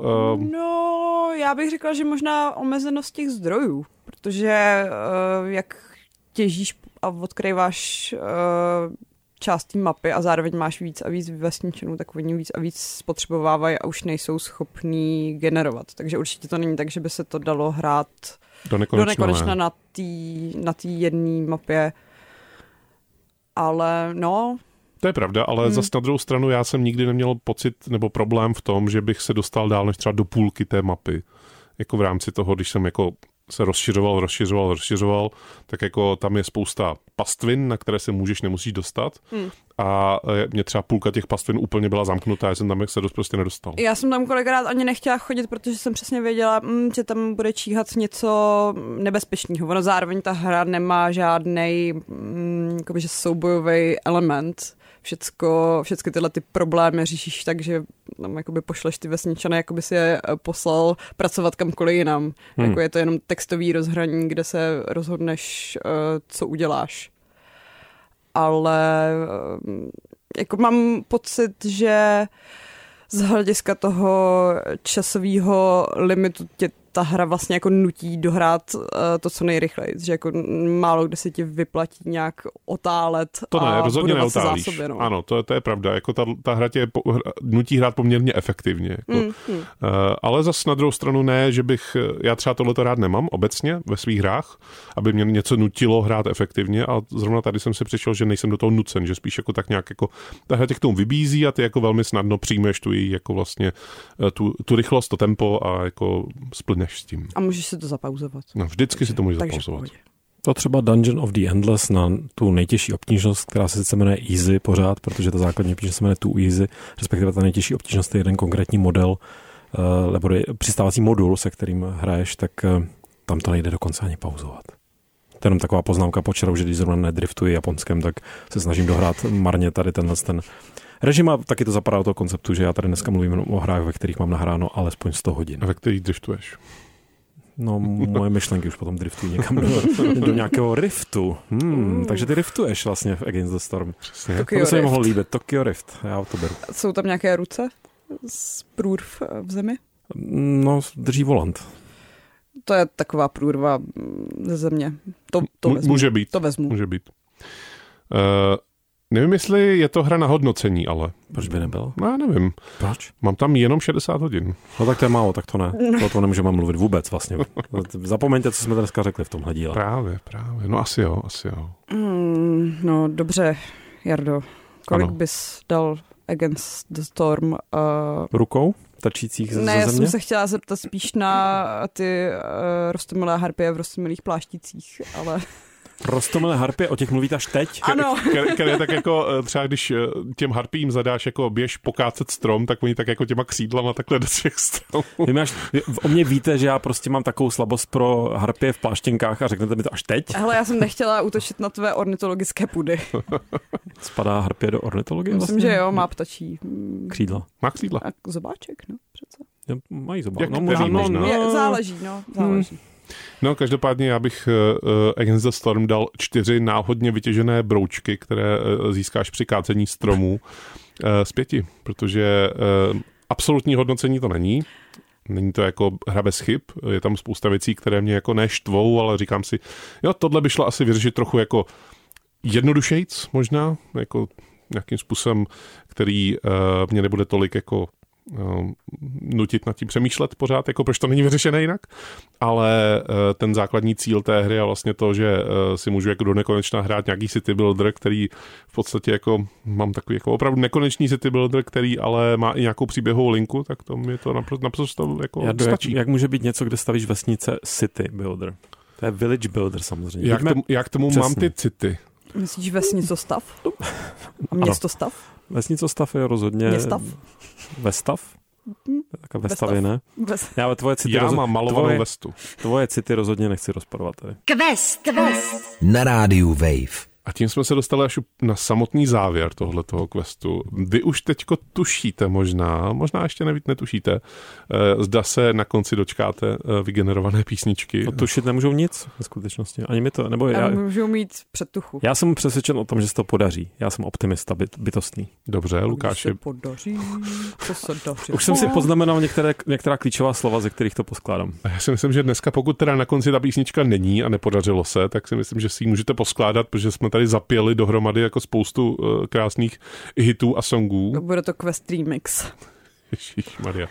No, já bych řekla, že možná omezenost těch zdrojů, protože jak těžíš a odkrýváš část té mapy a zároveň máš víc a víc vesničanů, tak oni víc a víc spotřebovávají a už nejsou schopní generovat. Takže určitě to není tak, že by se to dalo hrát do nekonečna na té jedné mapě. Ale no... To je pravda, ale zase na druhou stranu já jsem nikdy neměl pocit nebo problém v tom, že bych se dostal dál než třeba do půlky té mapy. Jako v rámci toho, když jsem jako se rozšiřoval, tak jako tam je spousta pastvin, na které se nemusíš dostat. A mě třeba půlka těch pastvin úplně byla zamknutá, já jsem tam se dost prostě nedostal. Já jsem tam kolikrát ani nechtěla chodit, protože jsem přesně věděla, že tam bude číhat něco nebezpečného. Ono zároveň ta hra nemá žádnej jakoby, soubojový element. Všechny tyhle ty problémy řešíš tak, že tam jakoby pošleš ty vesničany, jakoby si je poslal pracovat kamkoliv jinam. Jako je to jenom textový rozhraní, kde se rozhodneš, co uděláš. Ale jako mám pocit, že z hlediska toho časového limitu tě ta hra vlastně jako nutí dohrát to, co nejrychleji. Že jako málo kde se ti vyplatí nějak otálet to ne, a rozhodně budovat se neotálíš. zásoby. No. Ano, to je pravda. Jako ta hra tě nutí hrát poměrně efektivně. Jako. Ale zas na druhou stranu ne, že bych... Já třeba tohleto rád nemám obecně ve svých hrách, aby mě něco nutilo hrát efektivně a zrovna tady jsem si přišel, že nejsem do toho nucen, že spíš jako tak nějak jako ta hra tě k tomu vybízí a ty jako velmi snadno přijmeš tu její jako vlastně tu rychlost, to tempo a jako splneš s tím. A můžeš si to zapauzovat. No, vždycky si to můžeš zapauzovat. To třeba Dungeon of the Endless na tu nejtěžší obtížnost, která se sice jmenuje Easy pořád, protože ta základní obtížnost se jmenuje Too Easy, respektive ta nejtěžší obtížnost je jeden konkrétní model, nebo přistávací modul, se kterým hraješ, tak tam to nejde dokonce ani pauzovat. To je jenom taková poznámka počerou, že když zrovna nedriftuji Japonskem, tak se snažím dohrát marně tady ten režim a taky to zapadá do toho konceptu, že já tady dneska mluvím o hrách, ve kterých mám nahráno alespoň 100 hodin. A ve kterých driftuješ? No, moje myšlenky už potom driftují někam do nějakého riftu. Takže ty riftuješ vlastně v Against the Storm. Přesně. To by se mi mohlo líbit. Tokyo Rift, já to beru. Jsou tam nějaké ruce z průrv v zemi? No, drží volant. To je taková průrva ze země. To vezmu. Může být. To vezmu. Může být. Nevím, jestli je to hra na hodnocení, ale... Proč by nebylo? No, já nevím. Proč? Mám tam jenom 60 hodin. No tak to je málo, tak to ne. O tom nemůžeme mluvit vůbec vlastně. Zapomeňte, co jsme dneska řekli v tomhle díle. Právě. No asi jo. No dobře, Jardo. Kolik bys dal Against the Storm? Rukou? Tačících ze země? Ne, já jsem se chtěla zeptat spíš na ty roztomilé harpie v roztomilých plášticích, ale... Roztomilé harpie, o těch mluvíte až teď? Ano. Které tak jako třeba když těm harpím zadáš jako běž pokácet strom, tak oni tak jako těma křídlama takhle do těch stromů. O mě víte, že já prostě mám takovou slabost pro harpie v pláštěnkách a řeknete mi to až teď? Hele, já jsem nechtěla útočit na tvé ornitologické pudy. Spadá harpie do ornitologie? Myslím, že jo, má ptačí křídla. Má křídla. A zobáček, no, přece. Jo, mají zobák. Záleží. No, každopádně já bych Against the Storm dal 4 náhodně vytěžené broučky, které získáš při kácení stromů z 5, protože absolutní hodnocení to není. Není to jako hra bez chyb, je tam spousta věcí, které mě jako neštvou, ale říkám si, jo, tohle by šlo asi vyřešit trochu jako jednodušejc možná, jako nějakým způsobem, který mě nebude tolik jako nutit nad tím přemýšlet pořád, jako proč to není vyřešené jinak, ale ten základní cíl té hry je vlastně to, že si můžu jako do nekonečna hrát nějaký city builder, který v podstatě jako mám takový jako opravdu nekonečný city builder, který ale má i nějakou příběhovou linku, tak to mi to naprosto jako stačí. Jak může být něco, kde stavíš vesnice city builder? To je village builder samozřejmě. Jak tomu přesně. Mám ty city? Myslíš vesnicostav? A městostav? Vesnicostav je rozhodně... Městav? Vestav? Taká vestavě, ne? Já, tvoje city mám malovanou vestu. Tvoje city rozhodně nechci rozporovat tady. Quest. Na rádiu Wave. A tím jsme se dostali až na samotný závěr tohletoho questu. Vy už teďko tušíte možná ještě netušíte, zda se na konci dočkáte vygenerované písničky. No, tušit nemůžou nic ve skutečnosti. Ani mi to, nebo já můžou mít předtuchu. Já jsem přesvědčen o tom, že se to podaří. Já jsem optimista bytostný. Dobře, Lukáši. Už jsem si poznamenal některá klíčová slova, ze kterých to poskládám. A já si myslím, že dneska, pokud teda na konci ta písnička není a nepodařilo se, tak si myslím, že si ji můžete poskládat, protože jsme tady zapěli dohromady jako spoustu krásných hitů a songů. Bude to Quest Remix. Ježišmarja.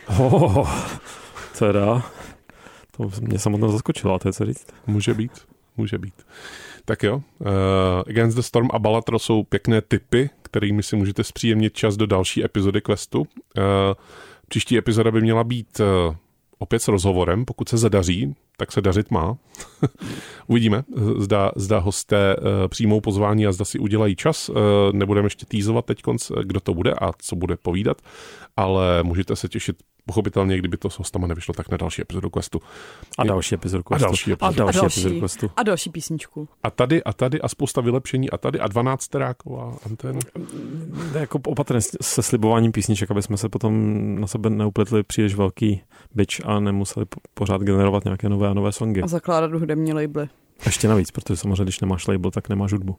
Teda, to mě samotná zaskočila, to je co říct. Může být. Tak jo, Against the Storm a Balatro jsou pěkné tipy, kterými si můžete zpříjemnit čas do další epizody questu. Příští epizoda by měla být opět s rozhovorem, pokud se zadaří, tak se dařit má. Uvidíme, zda hosté přijmou pozvání a zda si udělají čas. Nebudeme ještě týzovat teď, kdo to bude a co bude povídat, ale můžete se těšit pochopitelně, kdyby to s hostama nevyšlo, tak na další epizodu questu. A další epizodu questu. A další písničku. A tady a spousta vylepšení a tady a 12teráková anténa. Jako opatrně se slibováním písniček, aby jsme se potom na sebe neupletli příliš velký bič a nemuseli pořád generovat nějaké nové songy. A zakládat hudební labely. Ještě navíc, protože samozřejmě, když nemáš label, tak nemáš hudbu.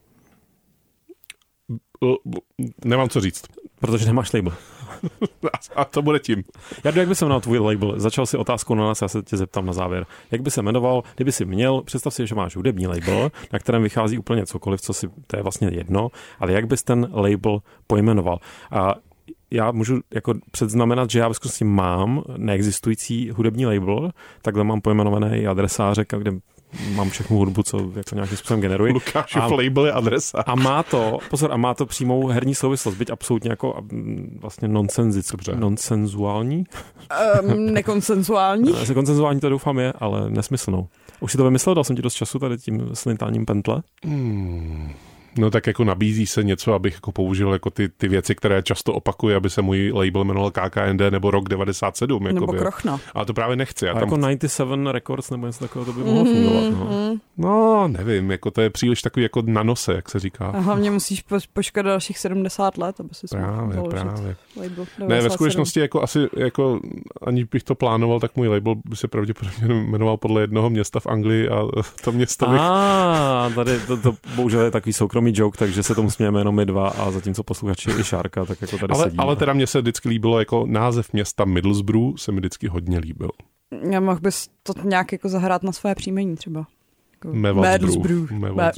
Nemám co říct. Protože nemáš label. A to bude tím. Jardo, jak by se jmenoval tvůj label? Začal si otázkou na nás, já se tě zeptám na závěr. Jak by se jmenoval, kdyby si měl, představ si, že máš hudební label, na kterém vychází úplně cokoliv, to je vlastně jedno, ale jak bys ten label pojmenoval? A já můžu jako předznamenat, že já ve skutečnosti mám neexistující hudební label, takhle mám pojmenované i adresáře, kde mám všechnu hudbu, co jako nějakým způsobem generuji. Lukášův label je adresa. A má to přímou herní souvislost, byť absolutně jako vlastně nonsenzuální. Nekonsenzuální. Konsenzuální to doufám je, ale nesmyslnou. Už si to vymyslel, dal jsem ti dost času tady tím slintáním pentle? No tak jako nabízí se něco, abych jako použil jako ty věci, které často opakuji, aby se můj label jmenoval KKND nebo Rok 97. Nebo Krochna. Ale to právě nechci. A jako 97 Records nebo něco takového, to by mohlo fungovat. No, nevím, jako to je příliš takový jako na nose, jak se říká. A hlavně musíš počkat dalších 70 let, aby si právě. Label ne, ve skutečnosti jako asi, jako aniž bych to plánoval, tak můj label by se pravděpodobně jmenoval podle jednoho města v Anglii a to město bych... Tady to bohužel je takový soukromý joke, takže se tomu smějeme jenom my dva a zatímco posluchači i Šárka, tak jako tady sedí. Ale teda mně se vždycky líbilo, jako název města Middlesbrough se mi vždycky hodně líbil. Mohl bys to nějak jako zahrát na své příjmení třeba. Mevalsbrew.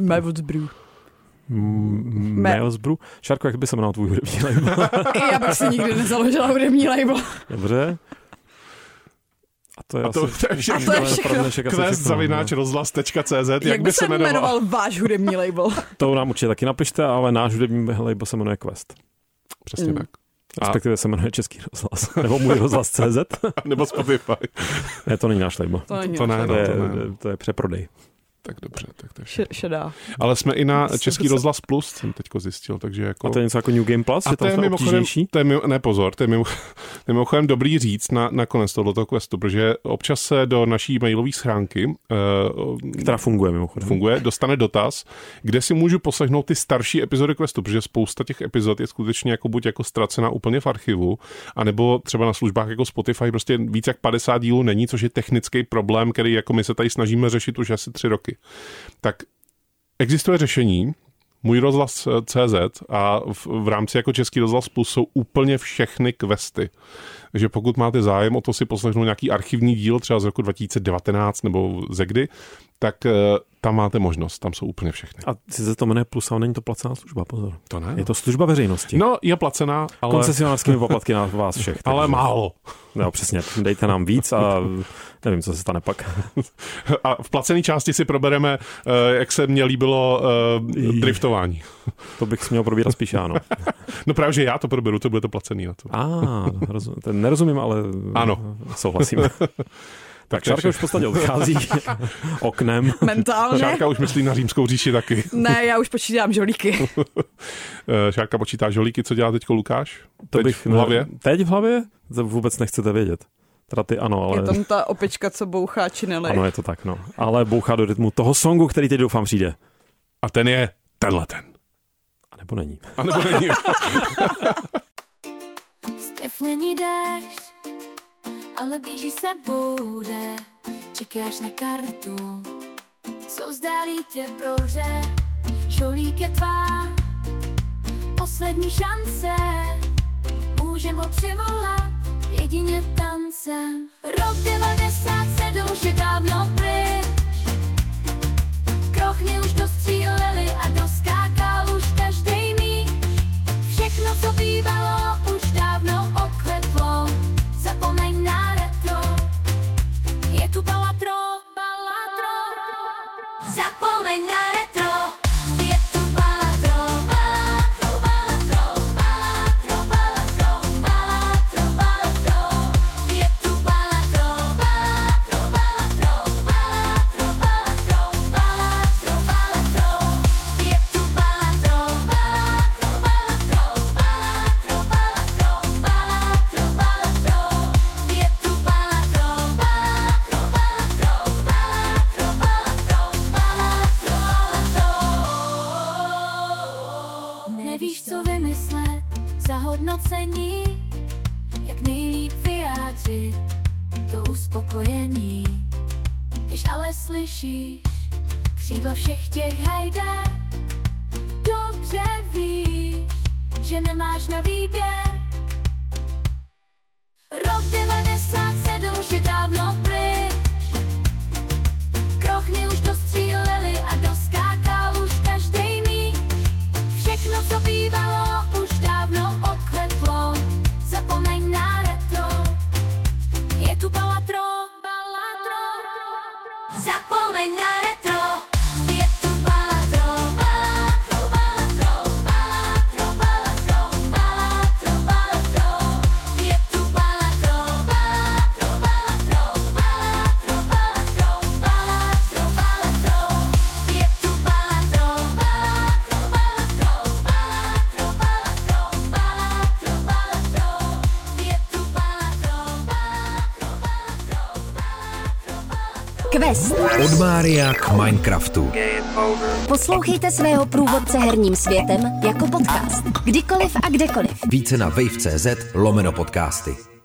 Mevalsbrew. Šárko, jak by se jmenoval tvůj hudební label? Já bych si nikdy nezaložila hudební label. Dobře. A to je všechno. Quest@rozhlas.cz. Jak by se jmenoval váš hudební label? To nám určitě taky napište, ale náš hudební label se jmenuje Quest. Přesně tak. Respektive se jmenuje Český rozhlas. Nebo můj rozhlas.cz. Nebo Spotify. Ne, to není náš label. To je přeprodej. Tak dobře, tak to je šedá. Ale jsme i na Český rozhlas Plus, jsem teďko zjistil, takže jako... A to je něco jako New Game Plus? A to je mimochodem, to je mimochodem dobrý říct na konec tohoto questu, protože občas se do naší mailové schránky, která funguje mimochodem, dostane dotaz, kde si můžu poslechnout ty starší epizody questu, protože spousta těch epizod je skutečně jako buď jako ztracená úplně v archivu, anebo třeba na službách jako Spotify prostě víc jak 50 dílů není, což je technický problém, který jako my se tady snažíme řešit už asi 3 roky. Tak existuje řešení, můj rozhlas.cz a v rámci jako Český rozhlas Plus jsou úplně všechny questy. Takže pokud máte zájem o to si poslechnout nějaký archivní díl, třeba z roku 2019 nebo ze kdy, tak tam máte možnost, tam jsou úplně všechny. A sice to jmenuje Plus, ale není to placená služba, pozor. To ne. Je to služba veřejnosti. No, je placená, ale... koncesionářskými poplatky na vás všech. Ale takže... málo. No, přesně, dejte nám víc a nevím, co se stane pak. A v placené části si probereme, jak se mně líbilo driftování. To bych si měl probírat spíš ano. No právě, že já to proberu, to bude to placený na to. Nerozumím, ale ano. Souhlasím. Tak Šárka už v podstatě odchází oknem. Mentálně. Šárka už myslí na Římskou říši taky. Ne, já už počítám žolíky. Šárka počítá žolíky, co dělá teďko Lukáš? To bych v hlavě? Teď v hlavě? To vůbec nechcete vědět. Teda ty ano, ale... Je tam ta opička, co bouchá činely. Ano, je to tak, no. Ale bouchá do rytmu toho songu, který teď doufám přijde. A ten je tenhleten. A nebo není. A nebo není. Stev není déšť, ale blíží se bude. Čekáš na kartu, co vzdálí tě prohře. Žolík je tvá poslední šance. Můžem ho přivolat jedině tancem. Rok 97 už je dávno pryč. Krochně už dostříleli a doskákal už každej míč. Všechno, co bývalo, už dávno okvetlo. Zapomeň na retro. Je tu balatro. Zapomeň na retro. Je tu balatro. Je tu balatro. Je tu Nevíš, co vymyslet za hodnocení, jak nejlíp vyjádřit to uspokojení. Když ale slyšíš křídla všech těch hajde, dobře víš, že nemáš na výběr. Rok 97 už je dávno pryč. Krochny už dostříleli a doskákal už každej míč. Všechno, co bývalo, už dávno odkvetlo. Zapomeň na retro. Je tu balatro. Zapomeň na retro. Je tu balatro. Je tu balatro. Je tu Quest. Od Mária k Minecraftu. Poslouchejte svého průvodce herním světem jako podcast. Kdykoliv a kdekoliv. Více na wave.cz/podcasty.